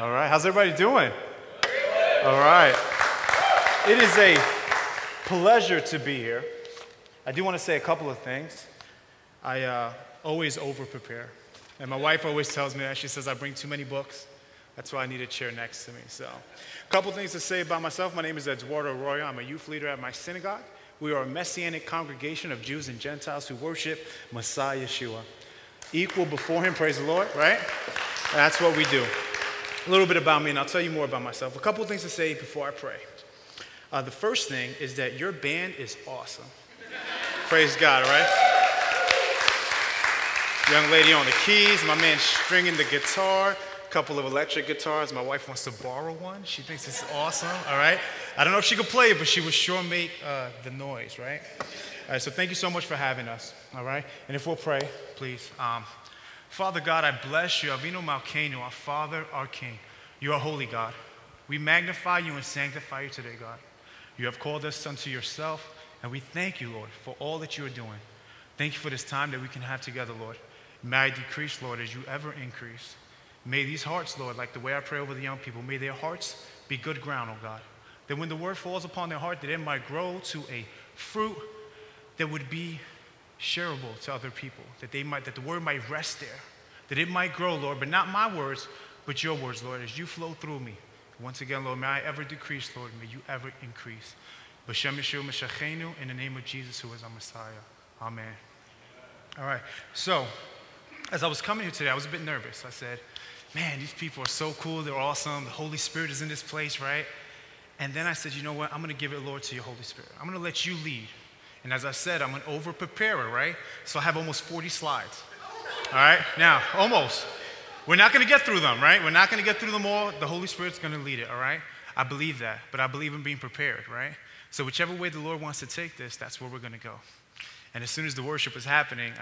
All right, how's everybody doing? All right. It is a pleasure to be here. I do want to say a couple of things. I always over-prepare. And my wife always tells me that. She says I bring too many books. That's why I need a chair next to me. So, a couple things to say about myself. My name is Eduardo Arroyo. I'm a youth leader at my synagogue. We are a messianic congregation of Jews and Gentiles who worship Messiah Yeshua. Equal before him, praise the Lord, right? That's what we do. A little bit about me, and I'll tell you more about myself. A couple of things to say before I pray. The first thing is that your band is awesome. Praise God, all right? Young lady on the keys, my man stringing the guitar, a couple of electric guitars. My wife wants to borrow one. She thinks it's awesome, all right? I don't know if she could play it, but she would sure make the noise, right? All right, so thank you so much for having us, all right? And if we'll pray, please. Father God, I bless you. Avinu Malkeinu, our Father, our King. You are holy, God. We magnify you and sanctify you today, God. You have called us unto yourself, and we thank you, Lord, for all that you are doing. Thank you for this time that we can have together, Lord. May I decrease, Lord, as you ever increase. May these hearts, Lord, like the way I pray over the young people, may their hearts be good ground, oh God. That when the word falls upon their heart, that it might grow to a fruit that would be shareable to other people, that the word might rest there, that it might grow, Lord, but not my words, but your words, Lord, as you flow through me. Once again, Lord, may I ever decrease, Lord, may you ever increase. B'Shem Yeshua Meshachenu, in the name of Jesus, who is our Messiah. Amen. All right, so as I was coming here today, I was a bit nervous. I said, man, these people are so cool, they're awesome, the Holy Spirit is in this place, right? And then I said, you know what, I'm gonna give it, Lord, to your Holy Spirit. I'm gonna let you lead. And as I said, I'm an over-preparer, right? So I have almost 40 slides. All right? Now, almost. We're not going to get through them, right? We're not going to get through them all. The Holy Spirit's going to lead it, all right? I believe that, but I believe in being prepared, right? So whichever way the Lord wants to take this, that's where we're going to go. And as soon as the worship was happening,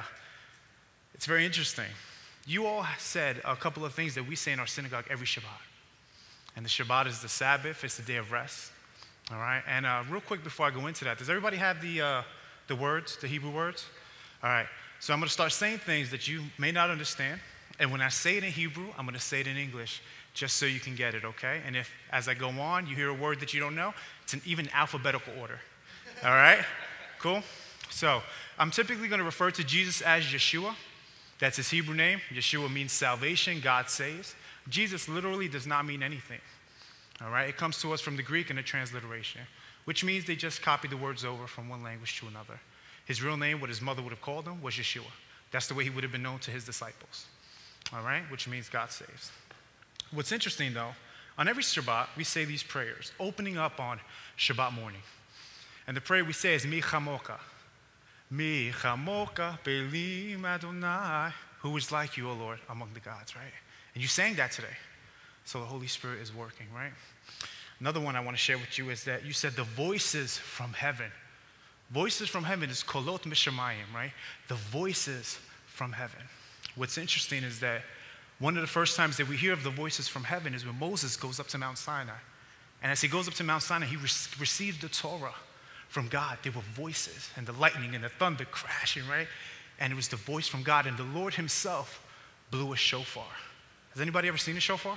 it's very interesting. You all said a couple of things that we say in our synagogue every Shabbat. And the Shabbat is the Sabbath. It's the day of rest. All right, and real quick before I go into that, does everybody have the words, the Hebrew words? All right, so I'm going to start saying things that you may not understand, and when I say it in Hebrew, I'm going to say it in English, just so you can get it, okay? And if, as I go on, you hear a word that you don't know, it's in even alphabetical order. All right, cool? So I'm typically going to refer to Jesus as Yeshua. That's his Hebrew name. Yeshua means salvation, God saves. Jesus literally does not mean anything. All right, it comes to us from the Greek in a transliteration, which means they just copied the words over from one language to another. His real name, what his mother would have called him, was Yeshua. That's the way he would have been known to his disciples. All right, which means God saves. What's interesting, though, on every Shabbat, we say these prayers, opening up on Shabbat morning. And the prayer we say is, Mi chamoka. Mi chamoka belim Adonai. Who is like you, O Lord, among the gods, right? And you sang that today. So the Holy Spirit is working, right? Another one I want to share with you is that you said the voices from heaven. Voices from heaven is kolot mishamayim, right? The voices from heaven. What's interesting is that one of the first times that we hear of the voices from heaven is when Moses goes up to Mount Sinai. And as he goes up to Mount Sinai, he receives the Torah from God. There were voices and the lightning and the thunder crashing, right? And it was the voice from God, and the Lord himself blew a shofar. Has anybody ever seen a shofar?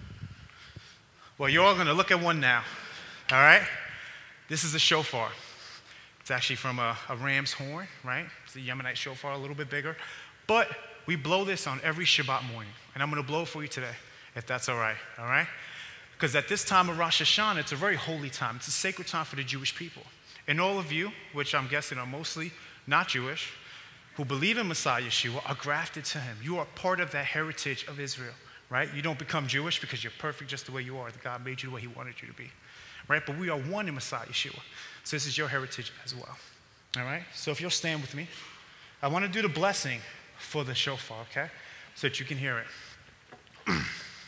Well, you're all going to look at one now, all right? This is a shofar. It's actually from a ram's horn, right? It's a Yemenite shofar, a little bit bigger. But we blow this on every Shabbat morning, and I'm going to blow it for you today, if that's all right? Because at this time of Rosh Hashanah, it's a very holy time. It's a sacred time for the Jewish people. And all of you, which I'm guessing are mostly not Jewish, who believe in Messiah Yeshua, are grafted to him. You are part of that heritage of Israel. Right? You don't become Jewish because you're perfect just the way you are. God made you the way he wanted you to be. Right? But we are one in Messiah Yeshua. So this is your heritage as well. All right? So if you'll stand with me, I want to do the blessing for the shofar, okay? So that you can hear it.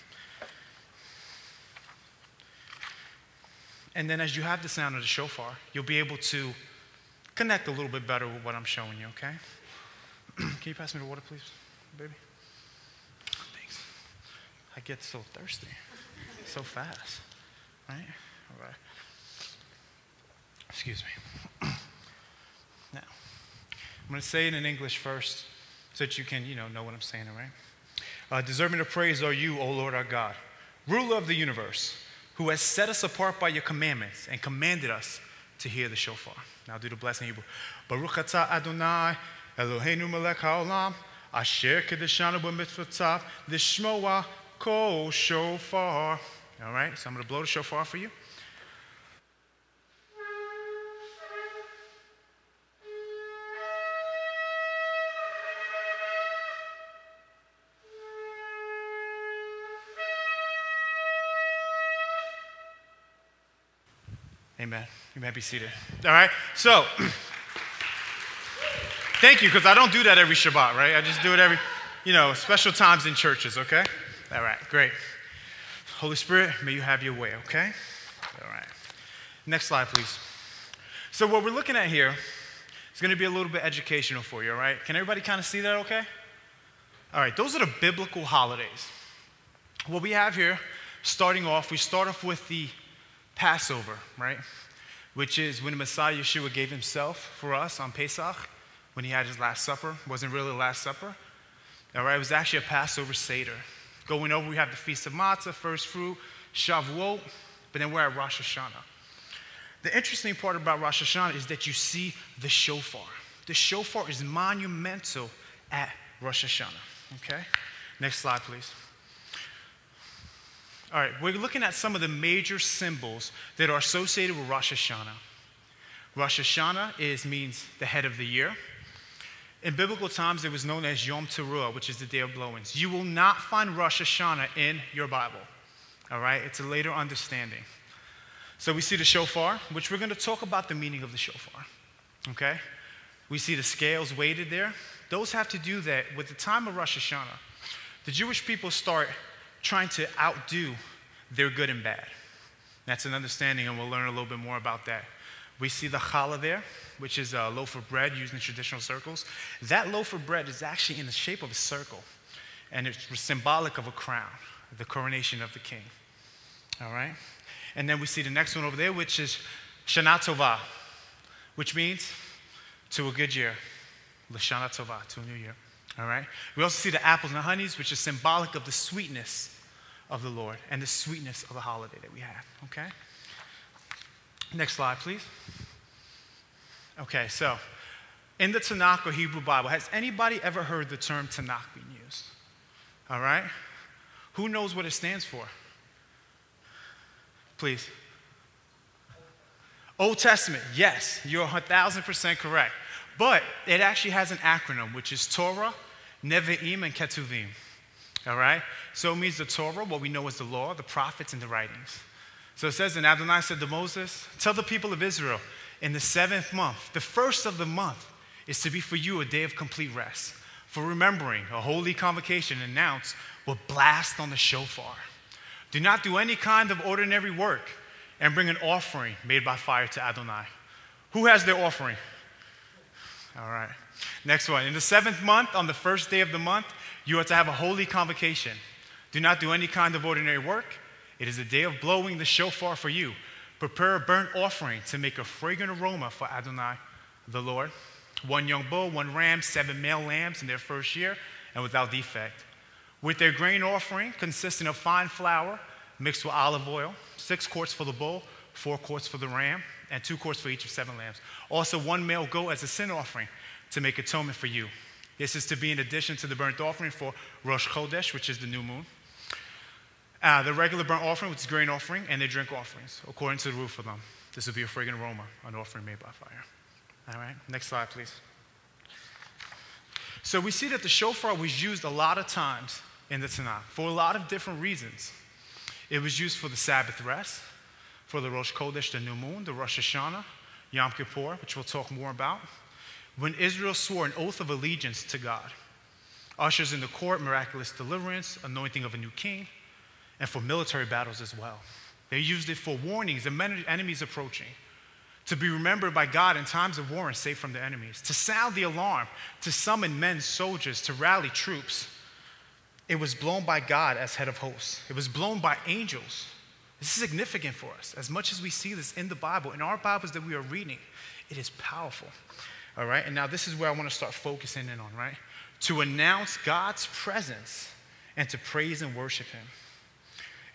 And then as you have the sound of the shofar, you'll be able to connect a little bit better with what I'm showing you, okay? Can you pass me the water, please, baby? I get so thirsty, so fast, right? All right. Excuse me. Now, I'm going to say it in English first so that you can, know what I'm saying, all right? Deserving of praise are you, O Lord our God, ruler of the universe, who has set us apart by your commandments and commanded us to hear the shofar. Now do the blessing in Hebrew. Baruch atah Adonai, Eloheinu melech haolam, asher kedeshanu b'mitzvotav, lishmoa kol shofar. All right, so I'm going to blow the shofar for you. Amen. You may be seated. All right. So, thank you, because I don't do that every Shabbat, right? I just do it every, special times in churches, okay? All right. Great. Holy Spirit, may you have your way, okay? All right. Next slide, please. So what we're looking at here is going to be a little bit educational for you, all right? Can everybody kind of see that okay? All right. Those are the biblical holidays. What we have here, we start off with the Passover, right? Which is when the Messiah Yeshua gave himself for us on Pesach, when he had his Last Supper. It wasn't really the Last Supper. All right, it was actually a Passover Seder. Going over, we have the Feast of Matzah, First Fruit, Shavuot, but then we're at Rosh Hashanah. The interesting part about Rosh Hashanah is that you see the shofar. The shofar is monumental at Rosh Hashanah, okay? Next slide, please. All right, we're looking at some of the major symbols that are associated with Rosh Hashanah. Rosh Hashanah means the head of the year. In biblical times, it was known as Yom Teruah, which is the Day of Blowings. You will not find Rosh Hashanah in your Bible. All right, it's a later understanding. So we see the shofar, which we're going to talk about the meaning of the shofar. Okay? We see the scales weighted there. Those have to do that with the time of Rosh Hashanah. The Jewish people start trying to outdo their good and bad. That's an understanding, and we'll learn a little bit more about that. We see the challah there, which is a loaf of bread used in traditional circles. That loaf of bread is actually in the shape of a circle, and it's symbolic of a crown, the coronation of the king. All right? And then we see the next one over there, which is Shana Tovah, which means to a good year. L'shana Tovah, to a new year. All right? We also see the apples and the honeys, which is symbolic of the sweetness of the Lord and the sweetness of the holiday that we have. Okay? Next slide, please. Okay, so in the Tanakh or Hebrew Bible, has anybody ever heard the term Tanakh being used? All right? Who knows what it stands for? Please. Old Testament, yes, you're 1,000% correct. But it actually has an acronym, which is Torah, Nevi'im, and Ketuvim. All right? So it means the Torah, what we know as the law, the prophets, and the writings. So it says, and Adonai said to Moses, tell the people of Israel, in the 7th month, the first of the month, is to be for you a day of complete rest. For remembering a holy convocation announced with blast on the shofar. Do not do any kind of ordinary work and bring an offering made by fire to Adonai. Who has their offering? All right. Next one. In the 7th month, on the first day of the month, you are to have a holy convocation. Do not do any kind of ordinary work. It is a day of blowing the shofar for you. Prepare a burnt offering to make a fragrant aroma for Adonai, the Lord. 1 young bull, 1 ram, 7 male lambs in their first year, and without defect. With their grain offering, consisting of fine flour mixed with olive oil, 6 quarts for the bull, 4 quarts for the ram, and 2 quarts for each of 7 lambs. Also 1 male goat as a sin offering to make atonement for you. This is to be in addition to the burnt offering for Rosh Chodesh, which is the new moon. The regular burnt offering, which is grain offering, and their drink offerings, according to the rule for them. This will be a fragrant aroma, an offering made by fire. All right, next slide, please. So we see that the shofar was used a lot of times in the Tanakh for a lot of different reasons. It was used for the Sabbath rest, for the Rosh Chodesh, the new moon, the Rosh Hashanah, Yom Kippur, which we'll talk more about. When Israel swore an oath of allegiance to God, ushers in the court, miraculous deliverance, anointing of a new king, and for military battles as well. They used it for warnings of enemies approaching, to be remembered by God in times of war and safe from the enemies, to sound the alarm, to summon men, soldiers, to rally troops. It was blown by God as head of hosts. It was blown by angels. This is significant for us. As much as we see this in the Bible, in our Bibles that we are reading, it is powerful. All right, and now this is where I want to start focusing in on, right? To announce God's presence and to praise and worship him.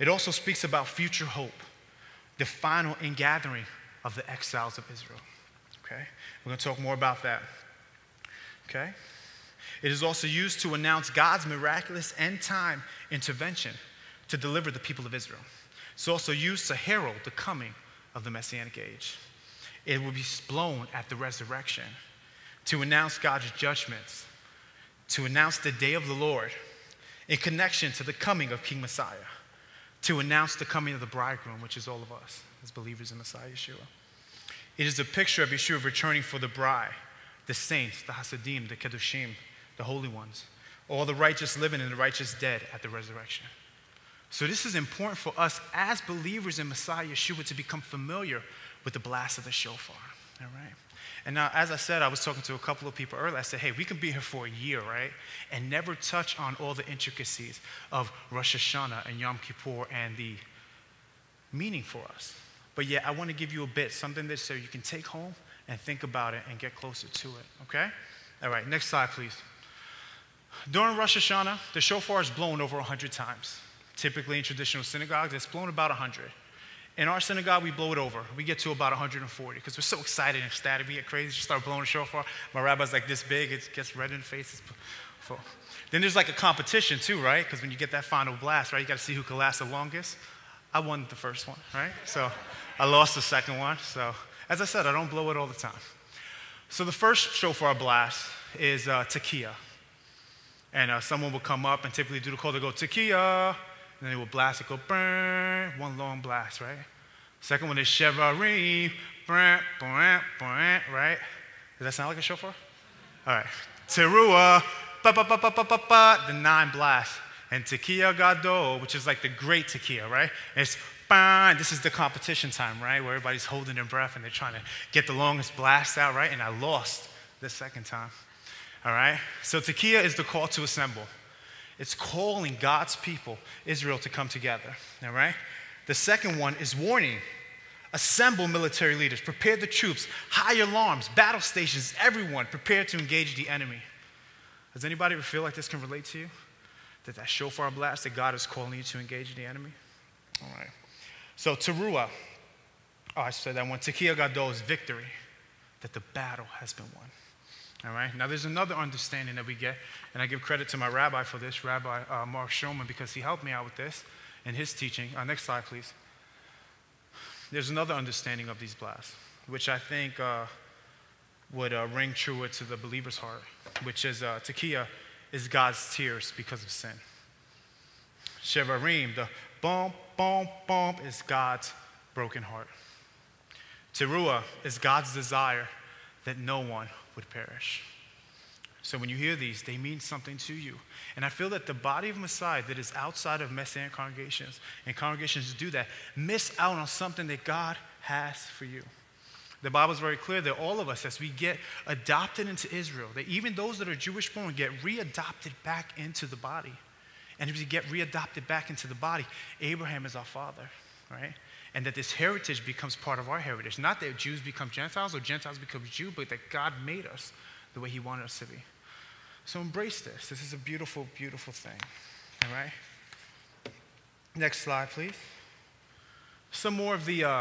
It also speaks about future hope, the final ingathering of the exiles of Israel. Okay? We're going to talk more about that. Okay? It is also used to announce God's miraculous end-time intervention to deliver the people of Israel. It's also used to herald the coming of the Messianic age. It will be blown at the resurrection to announce God's judgments, to announce the day of the Lord in connection to the coming of King Messiah, to announce the coming of the bridegroom, which is all of us as believers in Messiah Yeshua. It is a picture of Yeshua returning for the bride, the saints, the Hasidim, the Kedushim, the holy ones, all the righteous living and the righteous dead at the resurrection. So this is important for us as believers in Messiah Yeshua to become familiar with the blast of the shofar, all right? And now, as I said, I was talking to a couple of people earlier. I said, hey, we could be here for a year, right? And never touch on all the intricacies of Rosh Hashanah and Yom Kippur and the meaning for us. But yet, I want to give you a bit, something that so you can take home and think about it and get closer to it, okay? All right, next slide, please. During Rosh Hashanah, the shofar is blown over 100 times. Typically in traditional synagogues, it's blown about 100. In our synagogue, we blow it over. We get to about 140 because we're so excited and ecstatic. We get crazy. Just start blowing the shofar. My rabbi's like this big. It gets red in the face. It's full. Then there's like a competition too, right? Because when you get that final blast, right, you got to see who can last the longest. I won the first one, right? So I lost the second one. So as I said, I don't blow it all the time. So the first shofar blast is tekiah. And someone will come up and typically do the call. They go, tekiah. And then they will blast it, go, burn, one long blast, right? Second one is shevarim, burn, burn, burn, right? Does that sound like a shofar? All right. Teruah, ba, ba, ba, ba, ba, ba, ba, the 9 blasts. And tekiah gadol, which is like the great tekiah, right? And it's, burn, this is the competition time, right? Where everybody's holding their breath and they're trying to get the longest blast out, right? And I lost the second time, all right? So tekiah is the call to assemble. It's calling God's people, Israel, to come together, all right? The second one is warning. Assemble military leaders, prepare the troops, high alarms, battle stations, everyone, prepare to engage the enemy. Does anybody ever feel like this can relate to you? That shofar blast, that God is calling you to engage the enemy? All right. So teruah, I said that one. Tekiah gadol is victory, that the battle has been won. All right. Now, there's another understanding that we get, and I give credit to my rabbi for this, Rabbi Mark Shulman, because he helped me out with this in his teaching. Next slide, please. There's another understanding of these blasts, which I think would ring truer to the believer's heart, which is tekiah is God's tears because of sin. Shevarim, the bump, bump, bump, is God's broken heart. Teruah is God's desire that no one would perish. So when you hear these, they mean something to you. And I feel that the body of Messiah that is outside of Messianic congregations, and congregations do that, miss out on something that God has for you. The Bible is very clear that all of us, as we get adopted into Israel, that even those that are Jewish born get readopted back into the body. And if we get readopted back into the body, Abraham is our father, right? And that this heritage becomes part of our heritage. Not that Jews become Gentiles or Gentiles become Jew, but that God made us the way he wanted us to be. So embrace this. This is a beautiful, beautiful thing. All right? Next slide, please. Some more of the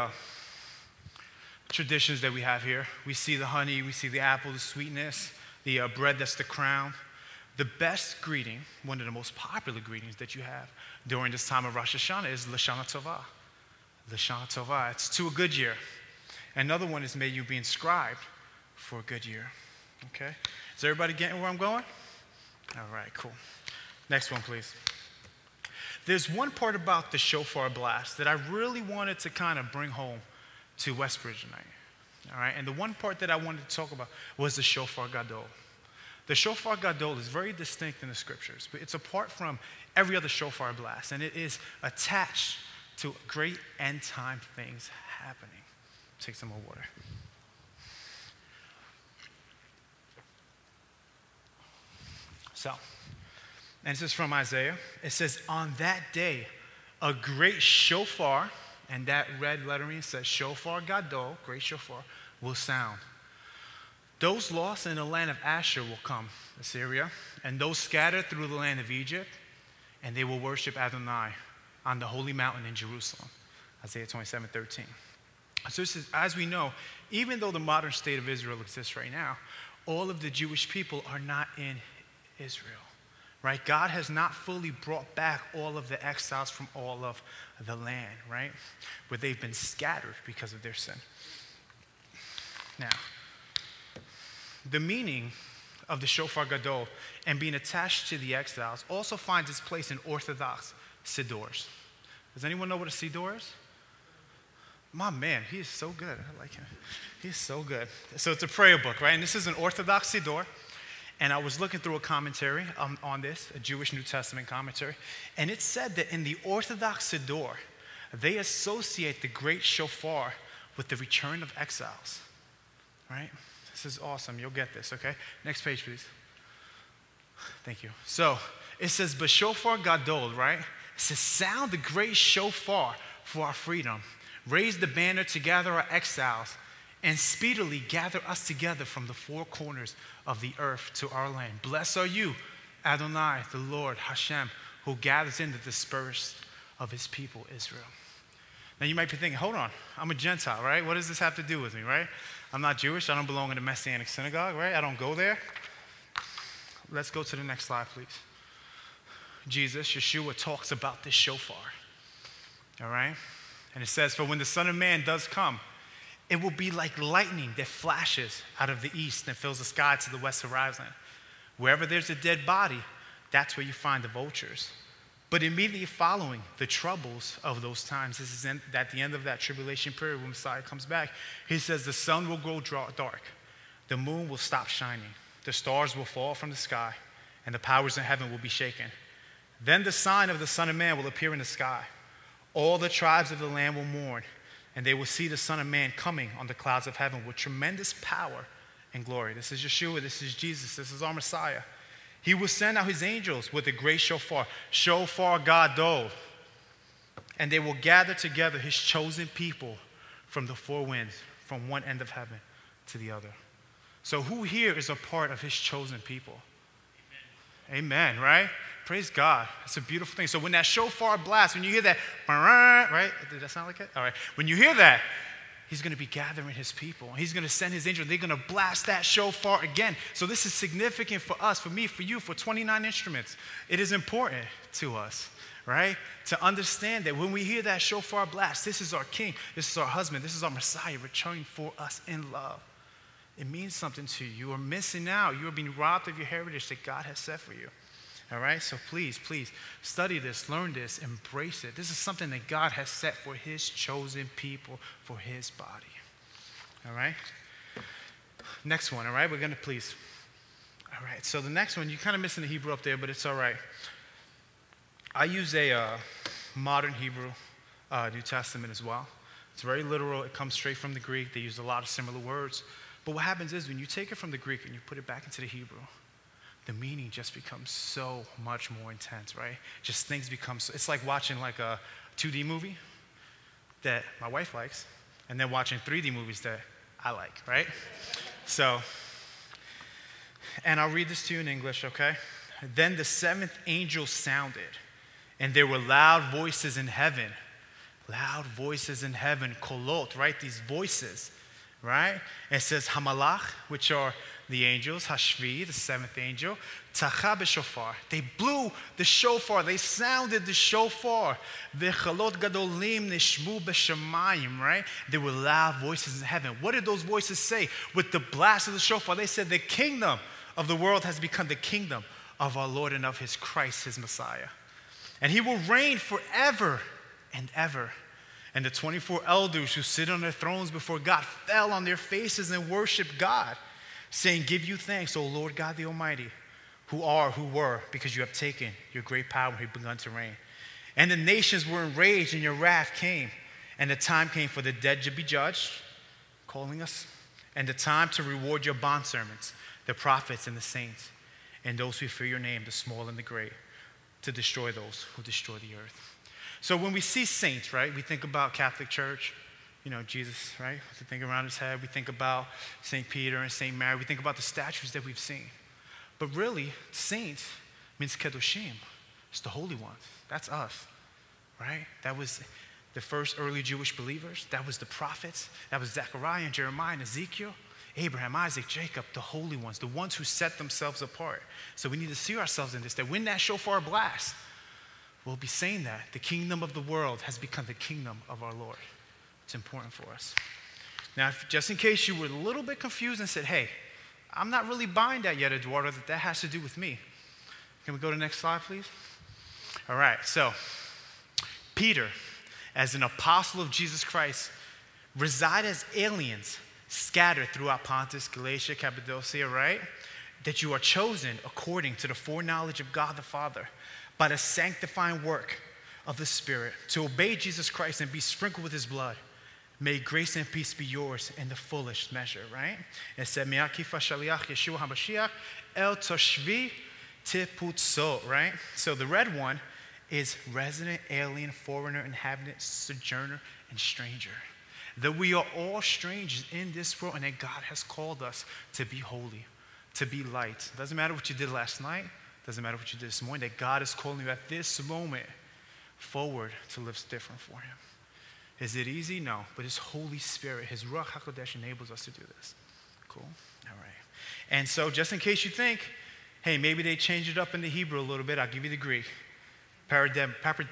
traditions that we have here. We see the honey, we see the apple, the sweetness, the bread that's the crown. The best greeting, one of the most popular greetings that you have during this time of Rosh Hashanah is Lashana Tovah. Lashana Tovah, it's to a good year. Another one is may you be inscribed for a good year. Okay? Is everybody getting where I'm going? All right, cool. Next one, please. There's one part about the shofar blast that I really wanted to kind of bring home to Westbridge tonight. All right? And the one part that I wanted to talk about was the shofar gadol. The shofar gadol is very distinct in the scriptures, but it's apart from every other shofar blast, and it is attached to great end time things happening. Take some more water. So, and this is from Isaiah. It says, on that day, a great shofar, and that red lettering says shofar gadol, great shofar, will sound. Those lost in the land of Asher will come, Assyria, and those scattered through the land of Egypt, and they will worship Adonai, on the holy mountain in Jerusalem. Isaiah 27:13. So this is, as we know, even though the modern state of Israel exists right now, all of the Jewish people are not in Israel, right? God has not fully brought back all of the exiles from all of the land, right? Where they've been scattered because of their sin. Now, the meaning of the Shofar Gadol and being attached to the exiles also finds its place in Orthodox Sidors. Does anyone know what a Sidor is? My man, he is so good. I like him. He's so good. So it's a prayer book, right? And this is an Orthodox Sidor. And I was looking through a commentary on this, a Jewish New Testament commentary. And it said that in the Orthodox Sidor, they associate the great shofar with the return of exiles, right? This is awesome. You'll get this, okay? Next page, please. Thank you. So it says, B'shofar gadol, right? It says, sound the great shofar for our freedom. Raise the banner to gather our exiles, and speedily gather us together from the four corners of the earth to our land. Blessed are you, Adonai, the Lord, Hashem, who gathers in the dispersed of his people, Israel. Now you might be thinking, hold on, I'm a Gentile, right? What does this have to do with me, right? I'm not Jewish. I don't belong in the Messianic synagogue, right? I don't go there. Let's go to the next slide, please. Jesus, Yeshua, talks about this shofar, all right? And it says, for when the Son of Man does come, it will be like lightning that flashes out of the east and fills the sky to the west horizon. Wherever there's a dead body, that's where you find the vultures. But immediately following the troubles of those times, this is at the end of that tribulation period when Messiah comes back, he says the sun will grow dark, the moon will stop shining, the stars will fall from the sky, and the powers in heaven will be shaken. Then the sign of the Son of Man will appear in the sky. All the tribes of the land will mourn, and they will see the Son of Man coming on the clouds of heaven with tremendous power and glory. This is Yeshua, this is Jesus, this is our Messiah. He will send out his angels with a great shofar, Shofar Gadol, and they will gather together his chosen people from the four winds, from one end of heaven to the other. So who here is a part of his chosen people? Amen, right? Praise God. It's a beautiful thing. So when that shofar blasts, when you hear that, right? Did that sound like it? All right. When you hear that, he's going to be gathering his people. He's going to send his angel. They're going to blast that shofar again. So this is significant for us, for me, for you, for 29 instruments. It is important to us, right? To understand that when we hear that shofar blast, this is our king, this is our husband, this is our Messiah returning for us in love. It means something to you. You are missing out. You are being robbed of your heritage that God has set for you. All right? So please, please study this, learn this, embrace it. This is something that God has set for his chosen people, for his body. All right? Next one, all right? We're going to please. All right. So the next one, you're kind of missing the Hebrew up there, but it's all right. I use a modern Hebrew New Testament as well. It's very literal. It comes straight from the Greek. They use a lot of similar words. But what happens is when you take it from the Greek and you put it back into the Hebrew, the meaning just becomes so much more intense, right? Just things become so, it's like watching like a 2D movie that my wife likes, and then watching 3D movies that I like, right? So, and I'll read this to you in English, okay? Then the seventh angel sounded, and there were loud voices in heaven. Loud voices in heaven, kolot, right? These voices, right? It says Hamalach, which are the angels, Hashvi, the seventh angel, Tacha b'shofar. They blew the shofar. They sounded the shofar. V'chalot gadolim nishmu b'shamayim, right? There were loud voices in heaven. What did those voices say? With the blast of the shofar, they said the kingdom of the world has become the kingdom of our Lord and of his Christ, his Messiah. And he will reign forever and ever. And the 24 elders who sit on their thrones before God fell on their faces and worshiped God, saying, give you thanks, O Lord God the Almighty, who are, who were, because you have taken your great power and have begun to reign. And the nations were enraged, and your wrath came. And the time came for the dead to be judged, calling us, and the time to reward your bondservants, the prophets and the saints, and those who fear your name, the small and the great, to destroy those who destroy the earth. So when we see saints, right, we think about Catholic Church, you know, Jesus, right? We think around his head. We think about St. Peter and St. Mary. We think about the statues that we've seen. But really, saints means kedoshim. It's the holy ones. That's us. right? That was the first early Jewish believers. That was the prophets. That was Zechariah and Jeremiah and Ezekiel, Abraham, Isaac, Jacob, the holy ones, the ones who set themselves apart. So we need to see ourselves in this, that when that shofar blasts, we'll be saying that the kingdom of the world has become the kingdom of our Lord. It's important for us. Now, just in case you were a little bit confused and said, hey, I'm not really buying that yet, Eduardo, that has to do with me. Can we go to the next slide, please? All right, so Peter, as an apostle of Jesus Christ, reside as aliens scattered throughout Pontus, Galatia, Cappadocia, right? That you are chosen according to the foreknowledge of God the Father by the sanctifying work of the Spirit to obey Jesus Christ and be sprinkled with his blood. May grace and peace be yours in the fullest measure, right? It said, Me'akifa shaliach Yeshua HaMashiach el toshvi tiputso, right? So the red one is resident, alien, foreigner, inhabitant, sojourner, and stranger. That we are all strangers in this world and that God has called us to be holy, to be light. It doesn't matter what you did last night. It doesn't matter what you did this morning. That God is calling you at this moment forward to live different for him. Is it easy? No. But his Holy Spirit, his Ruach HaKodesh enables us to do this. Cool? All right. And so just in case you think, hey, maybe they changed it up in the Hebrew a little bit, I'll give you the Greek. Parapedimos,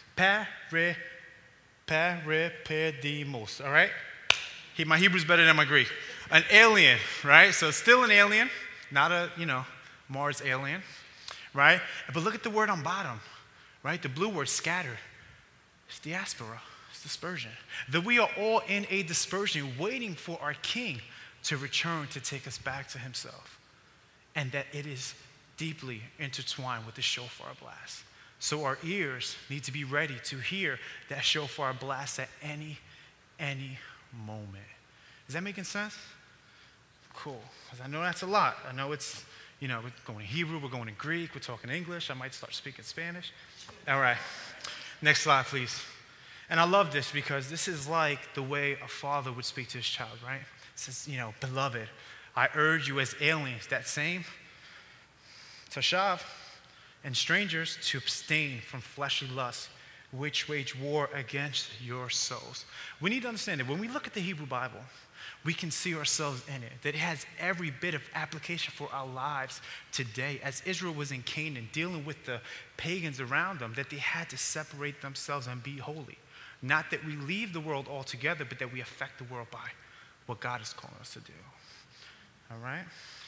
all right? My Hebrew's better than my Greek. An alien, right? So still an alien, not a, Mars alien, right? But look at the word on bottom, right? The blue word, scattered. It's diaspora. It's dispersion. That we are all in a dispersion waiting for our King to return to take us back to himself. And that it is deeply intertwined with the shofar blast. So our ears need to be ready to hear that shofar blast at any moment. Is that making sense? Cool. Because I know that's a lot. I know it's, we're going in Hebrew, we're going in Greek, we're talking English. I might start speaking Spanish. All right. Next slide, please. And I love this because this is like the way a father would speak to his child, right? It says, beloved, I urge you as aliens, that same tashav, and strangers to abstain from fleshly lusts, which wage war against your souls. We need to understand that when we look at the Hebrew Bible, we can see ourselves in it, that it has every bit of application for our lives today. As Israel was in Canaan, dealing with the pagans around them, that they had to separate themselves and be holy. Not that we leave the world altogether, but that we affect the world by what God is calling us to do. All right?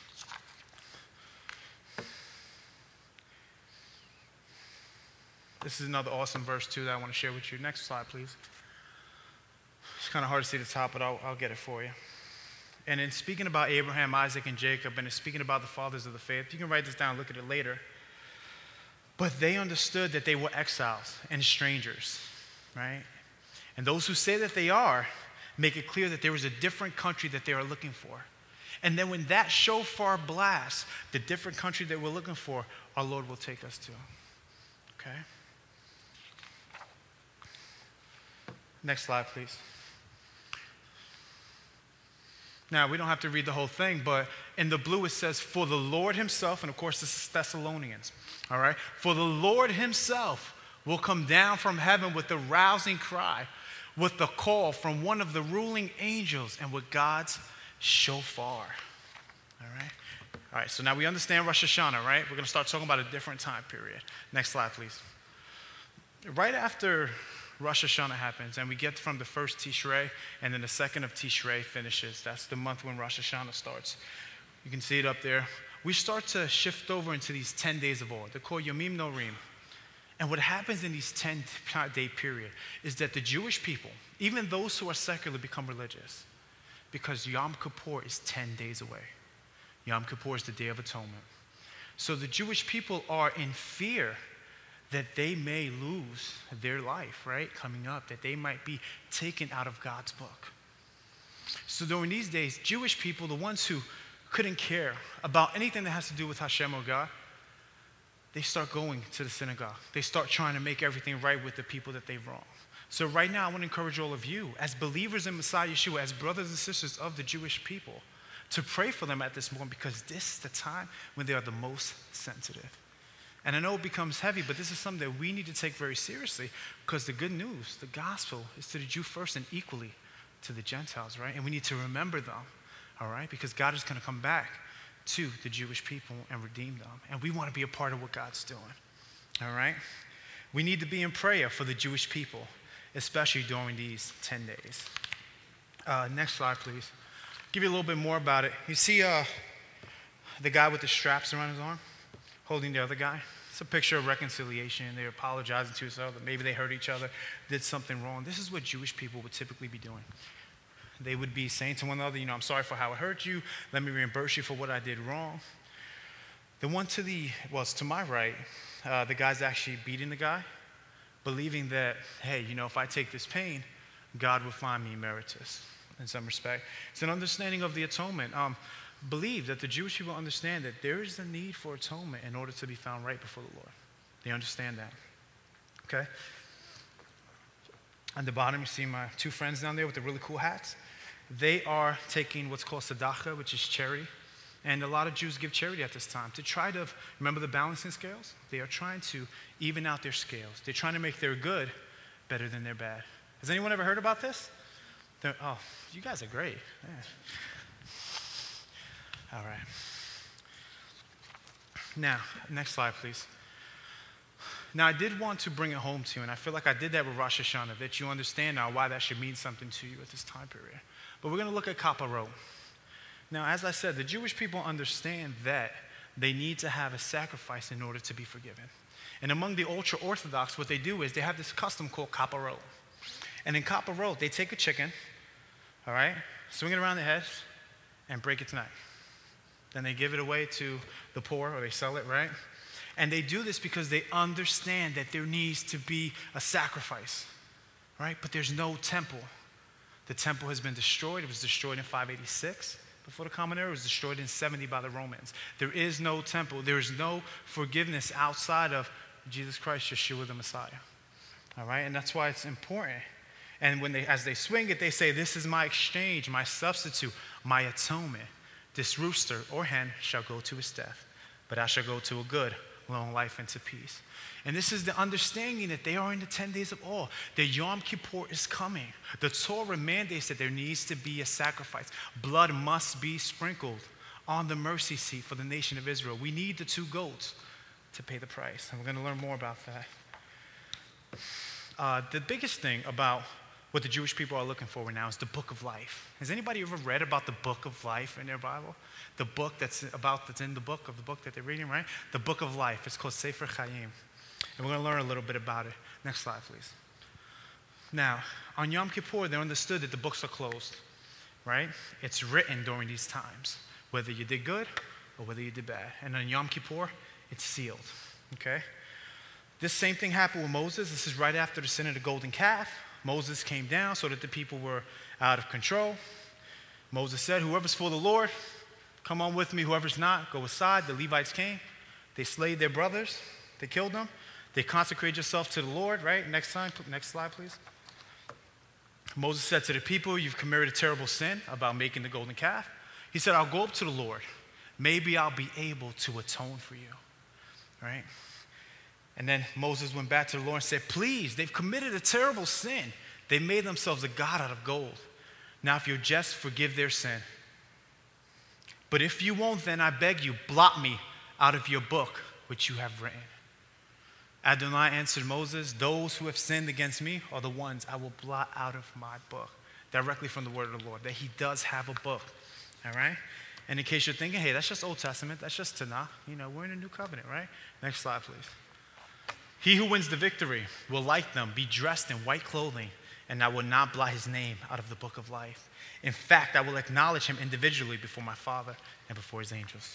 This is another awesome verse, too, that I want to share with you. Next slide, please. It's kind of hard to see the top, but I'll get it for you. And in speaking about Abraham, Isaac, and Jacob, and in speaking about the fathers of the faith, you can write this down, look at it later. But they understood that they were exiles and strangers, right? And those who say that they are make it clear that there is a different country that they are looking for. And then when that shofar blasts, the different country that we're looking for, our Lord will take us to. Okay? Next slide, please. Now, we don't have to read the whole thing, but in the blue it says, for the Lord himself, and of course this is Thessalonians, all right? For the Lord himself will come down from heaven with a rousing cry, with the call from one of the ruling angels, and with God's shofar, all right? All right, so now we understand Rosh Hashanah, right? We're going to start talking about a different time period. Next slide, please. Right after Rosh Hashanah happens, and we get from the first Tishrei, and then the second of Tishrei finishes. That's the month when Rosh Hashanah starts. You can see it up there. We start to shift over into these 10 days of awe. They're called Yomim Norim. And what happens in these 10-day period is that the Jewish people, even those who are secular, become religious. Because Yom Kippur is 10 days away. Yom Kippur is the Day of Atonement. So the Jewish people are in fear that they may lose their life, right, coming up, that they might be taken out of God's book. So during these days, Jewish people, the ones who couldn't care about anything that has to do with Hashem or God, they start going to the synagogue. They start trying to make everything right with the people that they've wronged. So right now, I want to encourage all of you, as believers in Messiah Yeshua, as brothers and sisters of the Jewish people, to pray for them at this moment, because this is the time when they are the most sensitive. And I know it becomes heavy, but this is something that we need to take very seriously, because the good news, the gospel, is to the Jew first and equally to the Gentiles, right? And we need to remember them, all right? Because God is going to come back to the Jewish people and redeem them. And we want to be a part of what God's doing, all right? We need to be in prayer for the Jewish people, especially during these 10 days. Next slide, please. Give you a little bit more about it. You see the guy with the straps around his arm holding the other guy? It's a picture of reconciliation. They're apologizing to each other. Maybe they hurt each other, did something wrong. This is what Jewish people would typically be doing. They would be saying to one another, I'm sorry for how I hurt you. Let me reimburse you for what I did wrong. The one to my right, the guy's actually beating the guy, believing that, hey, if I take this pain, God will find me emeritus in some respect. It's an understanding of the atonement. Believe that the Jewish people understand that there is a need for atonement in order to be found right before the Lord. They understand that. Okay? On the bottom, you see my two friends down there with the really cool hats. They are taking what's called tzedakah, which is charity. And a lot of Jews give charity at this time to try to, remember the balancing scales? They are trying to even out their scales. They're trying to make their good better than their bad. Has anyone ever heard about this? Oh, you guys are great. Yeah. All right. Now, next slide, please. Now, I did want to bring it home to you, and I feel like I did that with Rosh Hashanah, that you understand now why that should mean something to you at this time period. But we're going to look at Kapparot. Now, as I said, the Jewish people understand that they need to have a sacrifice in order to be forgiven. And among the ultra-Orthodox, what they do is they have this custom called Kapparot. And in Kapparot, they take a chicken, all right, swing it around their heads, and break its neck. Then they give it away to the poor, or they sell it, right? And they do this because they understand that there needs to be a sacrifice, right? But there's no temple. The temple has been destroyed. It was destroyed in 586 before the Common Era. It was destroyed in 70 by the Romans. There is no temple. There is no forgiveness outside of Jesus Christ, Yeshua the Messiah, all right? And that's why it's important. And as they swing it, they say, this is my exchange, my substitute, my atonement. This rooster or hen shall go to his death, but I shall go to a good, long life and to peace. And this is the understanding that they are in the 10 days of awe. That Yom Kippur is coming. The Torah mandates that there needs to be a sacrifice. Blood must be sprinkled on the mercy seat for the nation of Israel. We need the 2 goats to pay the price. And we're going to learn more about that. The biggest thing about what the Jewish people are looking for now is the book of life. Has anybody ever read about the book of life in their Bible? The book that's in the book that they're reading, right? The book of life. It's called Sefer Chaim. And we're going to learn a little bit about it. Next slide, please. Now, on Yom Kippur, they understood that the books are closed, right? It's written during these times, whether you did good or whether you did bad. And on Yom Kippur, it's sealed, okay? This same thing happened with Moses. This is right after the sin of the golden calf. Moses came down so that the people were out of control. Moses said, whoever's for the Lord, come on with me. Whoever's not, go aside. The Levites came. They slayed their brothers. They killed them. They consecrated yourself to the Lord, right? Next slide, please. Moses said to the people, you've committed a terrible sin about making the golden calf. He said, I'll go up to the Lord. Maybe I'll be able to atone for you, right? And then Moses went back to the Lord and said, please, they've committed a terrible sin. They made themselves a god out of gold. Now, if you'll just forgive their sin. But if you won't, then I beg you, blot me out of your book, which you have written. Adonai answered Moses, those who have sinned against me are the ones I will blot out of my book. Directly from the word of the Lord, that he does have a book, all right? And in case you're thinking, hey, that's just Old Testament, that's just Tanakh. We're in a new covenant, right? Next slide, please. He who wins the victory will, like them, be dressed in white clothing, and I will not blot his name out of the book of life. In fact, I will acknowledge him individually before my Father and before his angels.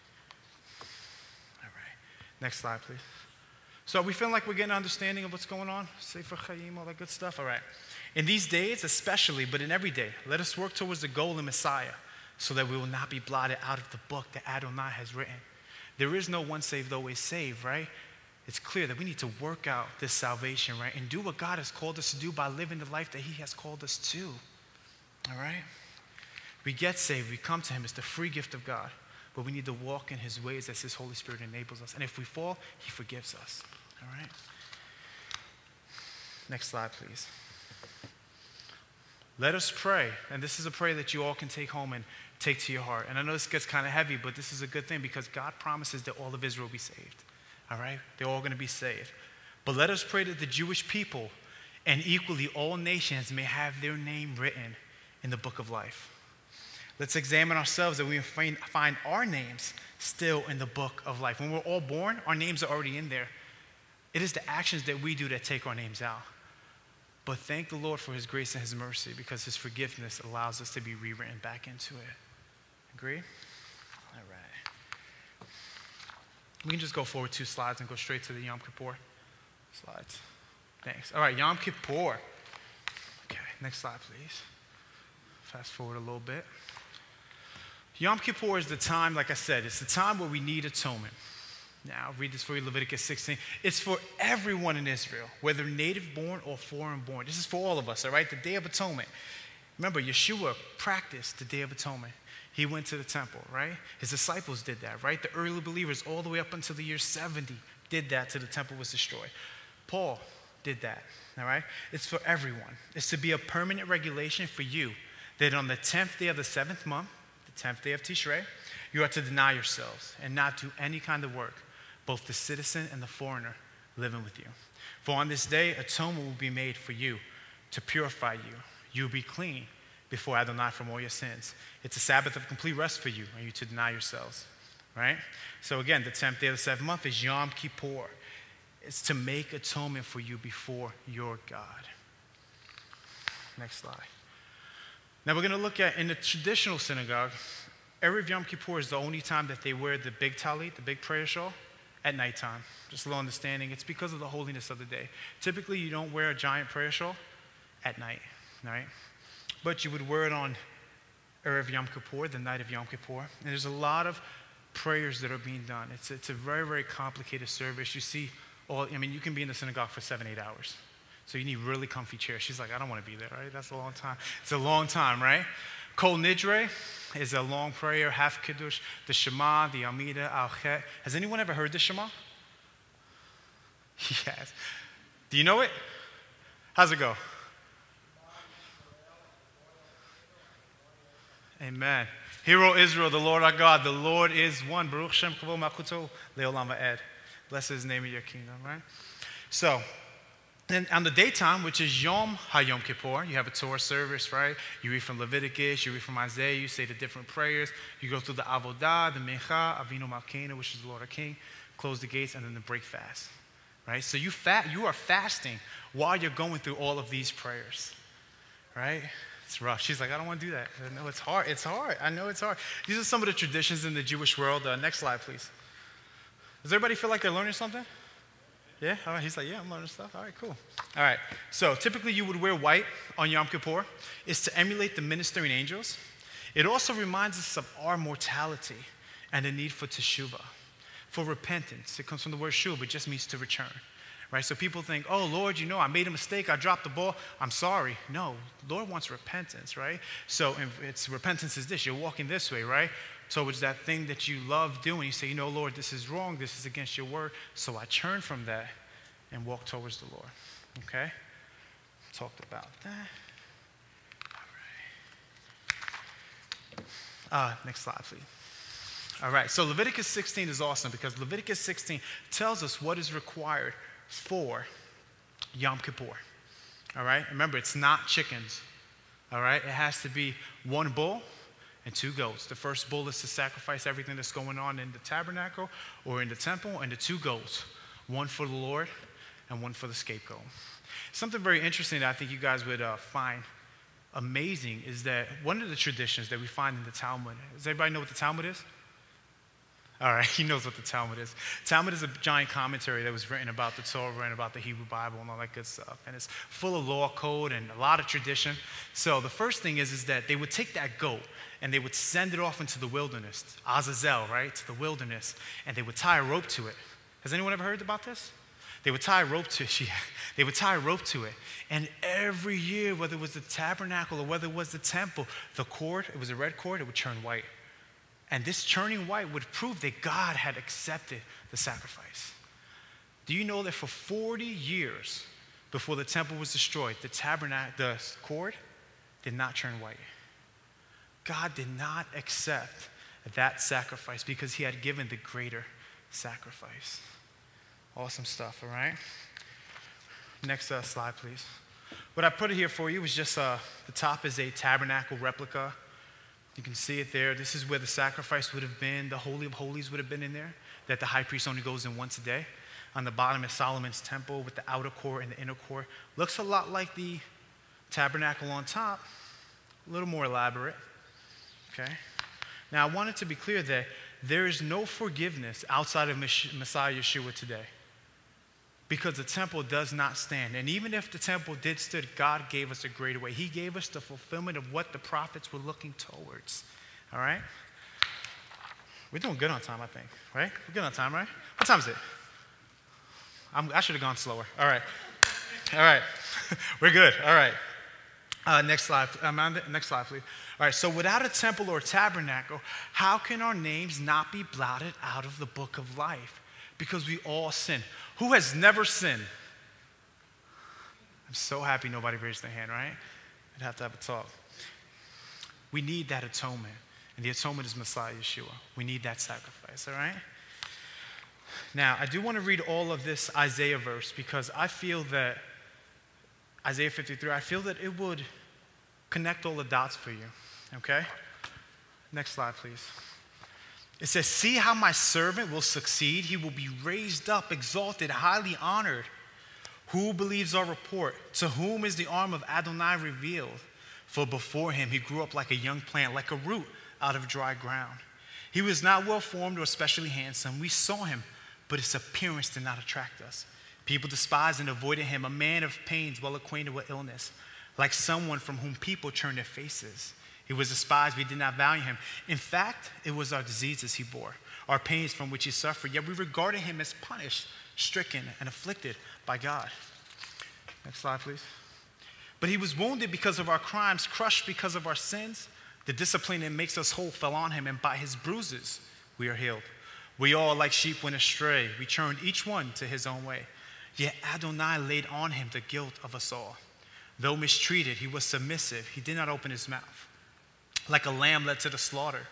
All right. Next slide, please. So are we feeling like we're getting an understanding of what's going on? Sefer Chaim, all that good stuff? All right. In these days especially, but in every day, let us work towards the goal in Messiah so that we will not be blotted out of the book that Adonai has written. There is no once saved, always saved, right? It's clear that we need to work out this salvation, right? And do what God has called us to do by living the life that he has called us to. All right? We get saved. We come to him. It's the free gift of God. but we need to walk in his ways as his Holy Spirit enables us. And if we fall, he forgives us. All right? Next slide, please. Let us pray. And this is a prayer that you all can take home and take to your heart. And I know this gets kind of heavy, but this is a good thing because God promises that all of Israel will be saved. All right? They're all going to be saved. But let us pray that the Jewish people and equally all nations may have their name written in the book of life. Let's examine ourselves that we find our names still in the book of life. When we're all born, our names are already in there. It is the actions that we do that take our names out. But thank the Lord for his grace and his mercy because his forgiveness allows us to be rewritten back into it. Agree? All right. We can just go forward 2 slides and go straight to the Yom Kippur slides. Thanks. All right, Yom Kippur. Okay, next slide, please. Fast forward a little bit. Yom Kippur is the time, like I said, it's the time where we need atonement. Now, I'll read this for you, Leviticus 16. It's for everyone in Israel, whether native born or foreign born. This is for all of us, all right? The Day of Atonement. Remember, Yeshua practiced the Day of Atonement. He went to the temple, right? His disciples did that, right? The early believers, all the way up until the year 70, did that till the temple was destroyed. Paul did that, all right? It's for everyone. It's to be a permanent regulation for you that on the 10th day of the 7th month, 10th day of Tishrei, you are to deny yourselves and not do any kind of work, both the citizen and the foreigner living with you. For on this day, atonement will be made for you to purify you. You will be clean before Adonai from all your sins. It's a Sabbath of complete rest for you, and you to deny yourselves, right? So again, the 10th day of the 7th month is Yom Kippur. It's to make atonement for you before your God. Next slide. Now we're going to look at, in the traditional synagogue, Erev Yom Kippur is the only time that they wear the big talit, the big prayer shawl, at nighttime. Just a little understanding. It's because of the holiness of the day. Typically, you don't wear a giant prayer shawl at night, right? But you would wear it on Erev Yom Kippur, the night of Yom Kippur. And there's a lot of prayers that are being done. It's a very, very complicated service. You see, you can be in the synagogue for 7-8 hours. So you need really comfy chairs. She's like, I don't want to be there, right? That's a long time. It's a long time, right? Kol Nidre is a long prayer, half Kiddush, the Shema, the Amida, Al-Chet. Has anyone ever heard the Shema? Yes. Do you know it? How's it go? Amen. Hear, O Israel, the Lord our God, the Lord is one. Baruch Shem Kavod Malchuto Le'olam Va'ed. Bless his name in your kingdom, right? So, and on the daytime, which is Yom HaYom Kippur, you have a Torah service, right? You read from Leviticus, you read from Isaiah, you say the different prayers. You go through the Avodah, the Mincha, Avinu Malkeinu, which is the Lord our King, close the gates, and then the break fast, right? So you are fasting while you're going through all of these prayers, right? It's rough. She's like, I don't want to do that. I know it's hard. It's hard. I know it's hard. These are some of the traditions in the Jewish world. Next slide, please. Does everybody feel like they're learning something? Yeah? All right. He's like, yeah, I'm learning stuff. All right, cool. All right. So typically you would wear white on Yom Kippur. It's to emulate the ministering angels. It also reminds us of our mortality and the need for teshuvah, for repentance. It comes from the word shuv. It just means to return. Right? So people think, oh, Lord, I made a mistake. I dropped the ball. I'm sorry. No, Lord wants repentance, right? So repentance is this. You're walking this way, right? Towards that thing that you love doing. You say, Lord, this is wrong. This is against your word. So I turn from that and walk towards the Lord. Okay? Talked about that. All right. Next slide, please. All right. So Leviticus 16 is awesome because Leviticus 16 tells us what is required for Yom Kippur. All right? Remember, it's not chickens. All right? It has to be one bull and 2 goats. The first bull is to sacrifice everything that's going on in the tabernacle or in the temple, and the 2 goats, one for the Lord and one for the scapegoat. Something very interesting that I think you guys would find amazing is that one of the traditions that we find in the Talmud, does everybody know what the Talmud is? All right, he knows what the Talmud is. Talmud is a giant commentary that was written about the Torah and about the Hebrew Bible and all that good stuff. And it's full of law, code, and a lot of tradition. So the first thing is that they would take that goat and they would send it off into the wilderness, Azazel, right, to the wilderness, and they would tie a rope to it. Has anyone ever heard about this? They would tie a rope to it. They would tie a rope to it. And every year, whether it was the tabernacle or whether it was the temple, the cord, it was a red cord, it would turn white. And this turning white would prove that God had accepted the sacrifice. Do you know that for 40 years before the temple was destroyed, the cord did not turn white? God did not accept that sacrifice because he had given the greater sacrifice. Awesome stuff, all right? Next slide, please. What I put here for you is just the top is a tabernacle replica. You can see it there. This is where the sacrifice would have been. The Holy of Holies would have been in there, that the high priest only goes in once a day. On the bottom is Solomon's temple with the outer court and the inner court. Looks a lot like the tabernacle on top, a little more elaborate. Okay? Now, I want it to be clear that there is no forgiveness outside of Messiah Yeshua today because the temple does not stand. And even if the temple did stand, God gave us a greater way. He gave us the fulfillment of what the prophets were looking towards. All right? We're doing good on time, I think, right? We're good on time, right? What time is it? I should have gone slower. All right. All right. We're good. All right. Next slide. Amanda, next slide, please. All right. So without a temple or tabernacle, how can our names not be blotted out of the book of life? Because we all sin. Who has never sinned? I'm so happy nobody raised their hand, right? I'd have to have a talk. We need that atonement. And the atonement is Messiah Yeshua. We need that sacrifice, all right? Now, I do want to read all of this Isaiah verse because I feel that, Isaiah 53, I feel that it would connect all the dots for you, okay? Next slide, please. It says, "See how my servant will succeed. He will be raised up, exalted, highly honored. Who believes our report? To whom is the arm of Adonai revealed? For before him he grew up like a young plant, like a root out of dry ground. He was not well formed or especially handsome. We saw him, but his appearance did not attract us. People despised and avoided him, a man of pains, well acquainted with illness, like someone from whom people turn their faces. He was despised, we did not value him. In fact, it was our diseases he bore, our pains from which he suffered. Yet we regarded him as punished, stricken, and afflicted by God." Next slide, please. "But he was wounded because of our crimes, crushed because of our sins. The discipline that makes us whole fell on him, and by his bruises we are healed. We all, like sheep, went astray. We turned each one to his own way. Yet Adonai laid on him the guilt of us all. Though mistreated, he was submissive. He did not open his mouth. Like a lamb led to the slaughter.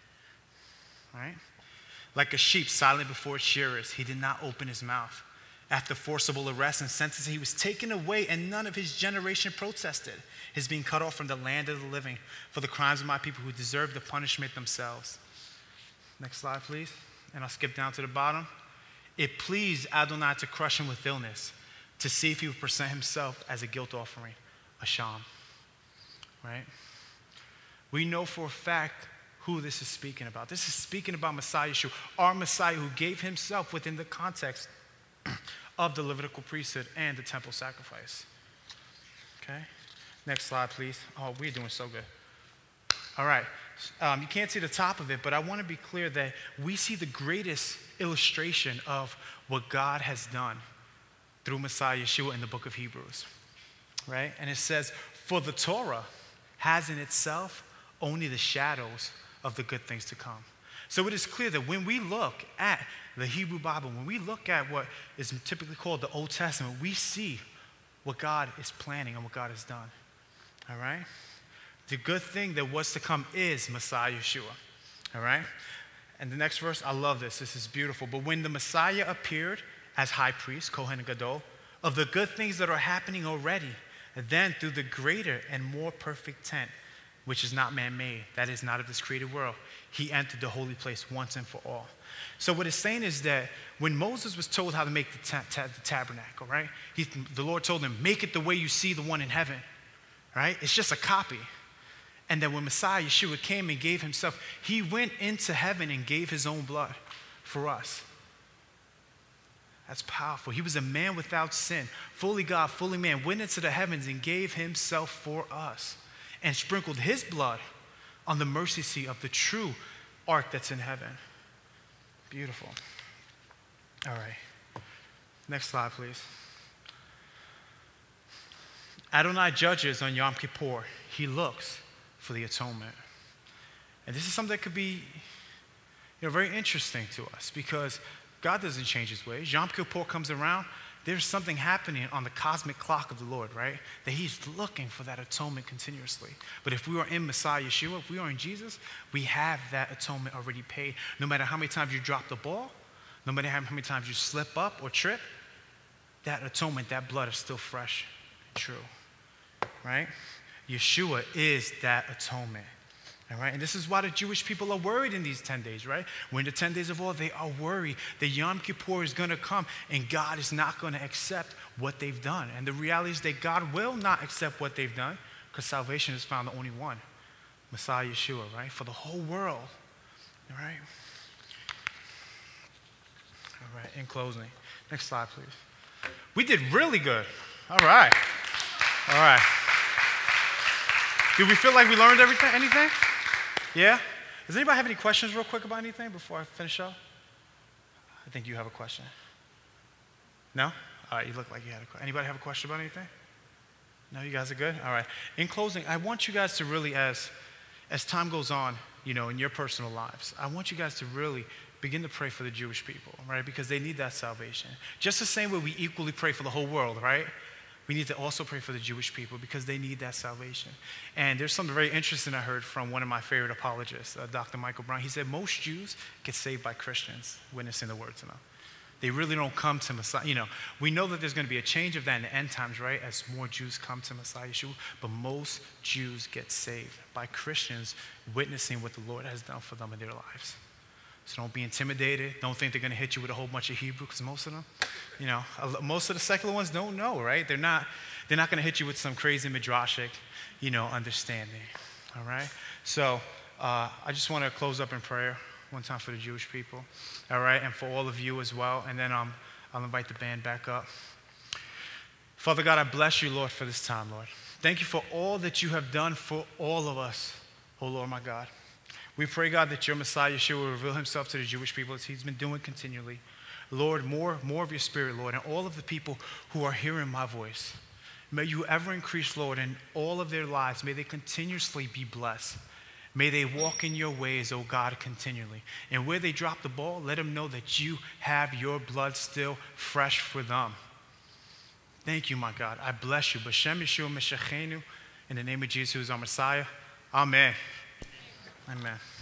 All right? Like a sheep silent before its shearers, he did not open his mouth. After forcible arrest and sentencing, he was taken away, and none of his generation protested. His being cut off from the land of the living for the crimes of my people who deserve the punishment themselves." Next slide, please. And I'll skip down to the bottom. "It pleased Adonai to crush him with illness, to see if he would present himself as a guilt offering, a sham." Right? We know for a fact who this is speaking about. This is speaking about Messiah Yeshua, our Messiah who gave himself within the context of the Levitical priesthood and the temple sacrifice. Okay? Next slide, please. Oh, we're doing so good. All right. You can't see the top of it, but I want to be clear that we see the greatest illustration of what God has done through Messiah Yeshua in the book of Hebrews, right? And it says, "For the Torah has in itself only the shadows of the good things to come." So it is clear that when we look at the Hebrew Bible, when we look at what is typically called the Old Testament, we see what God is planning and what God has done, all right? The good thing that was to come is Messiah Yeshua, all right? And the next verse, I love this. This is beautiful. "But when the Messiah appeared as high priest, Kohen Gadol, of the good things that are happening already, then through the greater and more perfect tent, which is not man-made, that is not of this created world, he entered the holy place once and for all." So what it's saying is that when Moses was told how to make the tabernacle, right? The Lord told him, make it the way you see the one in heaven, right? It's just a copy. And then when Messiah Yeshua came and gave himself, he went into heaven and gave his own blood for us. That's powerful. He was a man without sin, fully God, fully man, went into the heavens and gave himself for us and sprinkled his blood on the mercy seat of the true ark that's in heaven. Beautiful. All right. Next slide, please. Adonai judges on Yom Kippur. He looks for the atonement. And this is something that could be very interesting to us because God doesn't change his ways. Yom Kippur comes around, there's something happening on the cosmic clock of the Lord, right? That he's looking for that atonement continuously. But if we are in Messiah Yeshua, if we are in Jesus, we have that atonement already paid. No matter how many times you drop the ball, no matter how many times you slip up or trip, that atonement, that blood is still fresh and true, right? Yeshua is that atonement. All right, and this is why the Jewish people are worried in these 10 days, right? When the 10 days of awe, they are worried that Yom Kippur is going to come and God is not going to accept what they've done. And the reality is that God will not accept what they've done because salvation is found in only one, Messiah Yeshua, right? For the whole world, all right? All right, in closing. Next slide, please. We did really good. All right. All right. Do we feel like we learned anything? Yeah? Does anybody have any questions real quick about anything before I finish up? I think you have a question. No? All right, you look like you had a question. Anybody have a question about anything? No, you guys are good? All right. In closing, I want you guys to really, as time goes on, in your personal lives, I want you guys to really begin to pray for the Jewish people, right? Because they need that salvation. Just the same way we equally pray for the whole world, right? We need to also pray for the Jewish people because they need that salvation. And there's something very interesting I heard from one of my favorite apologists, Dr. Michael Brown. He said most Jews get saved by Christians witnessing the word to them. They really don't come to Messiah. We know that there's going to be a change of that in the end times, right? As more Jews come to Messiah Yeshua. But most Jews get saved by Christians witnessing what the Lord has done for them in their lives. So don't be intimidated. Don't think they're going to hit you with a whole bunch of Hebrew, because most of them, most of the secular ones don't know, right? They're not going to hit you with some crazy midrashic, understanding. All right? So I just want to close up in prayer one time for the Jewish people. All right? And for all of you as well. And then I'll invite the band back up. Father God, I bless you, Lord, for this time, Lord. Thank you for all that you have done for all of us, oh Lord, my God. We pray, God, that your Messiah, Yeshua, will reveal himself to the Jewish people as he's been doing continually. Lord, more of your spirit, Lord, and all of the people who are hearing my voice. May you ever increase, Lord, in all of their lives. May they continuously be blessed. May they walk in your ways, oh God, continually. And where they drop the ball, let them know that you have your blood still fresh for them. Thank you, my God. I bless you. B'Shem Yeshua Meshachenu, in the name of Jesus, who is our Messiah. Amen. Amen.